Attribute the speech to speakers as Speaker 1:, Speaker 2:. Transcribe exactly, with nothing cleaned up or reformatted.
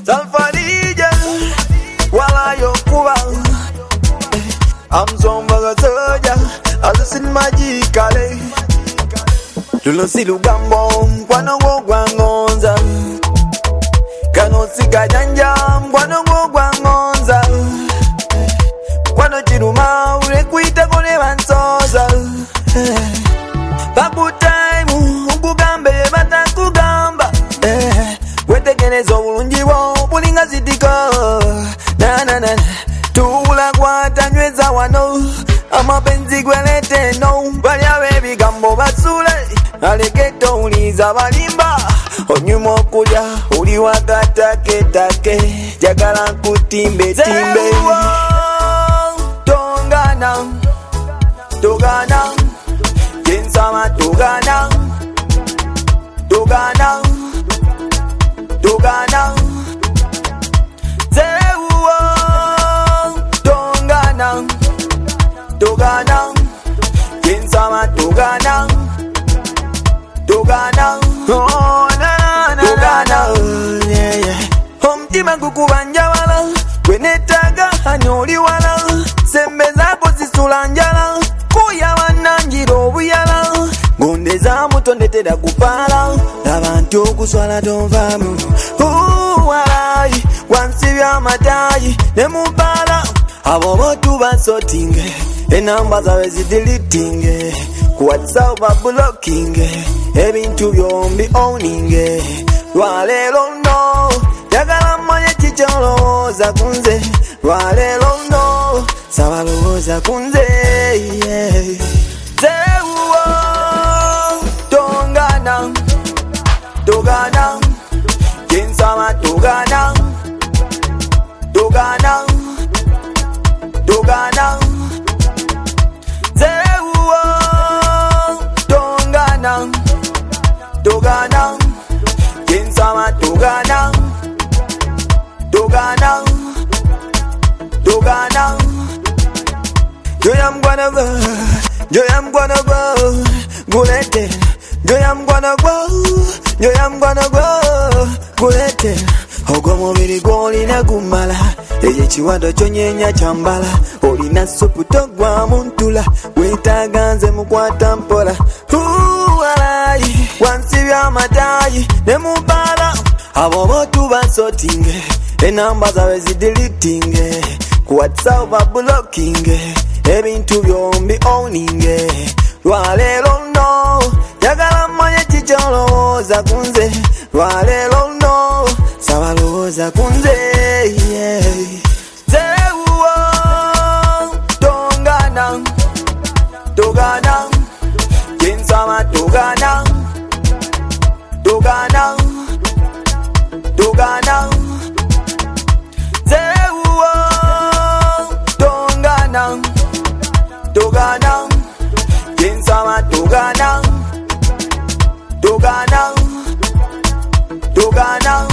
Speaker 1: Salfarija wala yokuba Amzomba gasoja Alusin magikale Lulosi lugambo Mkwano gwa ngonza Kano sika janja Mkwano gwa ngonza Kwano chiruma Ule kuita kone bansoza Babu time Ukugambe bata kugamba Wetegenezo bulunjiwo Bulinga zidiko Na na na Tula kwa tanyweza wano Amapenzi gwelete no Balyawe bigambo basule Aleketo uliza balimba Onyuma okuja uli wakatake take Jagala kutimbe timbe Tongana Togana Jensama togana Togana Togana Zewo Tongana Togana Jensama togana Togana Oh na na Togana yeah yeah Omtima kukubanja wala Kwenetaga hanyoli wala Sembe zako zisulanjala Kuya wananjiro obuyala Gonde za muto ndeteda kupala Abantu okuswala tonvamu Ooh walai Wansibya matayi Nemubala Abo botu basotinge Enamba zawe zidilitinge Ku WhatsApp bablockinge Ebintu byombi owninge Lwalero no Jagala manye chicholoza kunze Lwalero no Sabaloza kunze yeah. Zewo Tongana Togana Jensama togana Togana Togana Zewo Tongana Togana Jensama togana Togana Togana Joy I'm gonna go Joy I'm gonna go Gulete Joy I'm gonna go Joy I'm gonna go Gulete Ogo mubiri gwolina gumala Eje chiwado chonyenya chambala Olina supu togwa muntula Wetaga nze mukwata mpola Huu alai Wansibya matayi Nemubala Abo botu basotinge Enamba zawe zidilitinge Ku WhatsApp bablockinge Ebintu byombi owninge Lwalero no Jagala manye chicholoza kunze Lwalero no Sabaloza kunze yeah. Zewo Tongana Togana Jensama togana Togana Togana Zewo Tongana Togana Jensama togana Togana Togana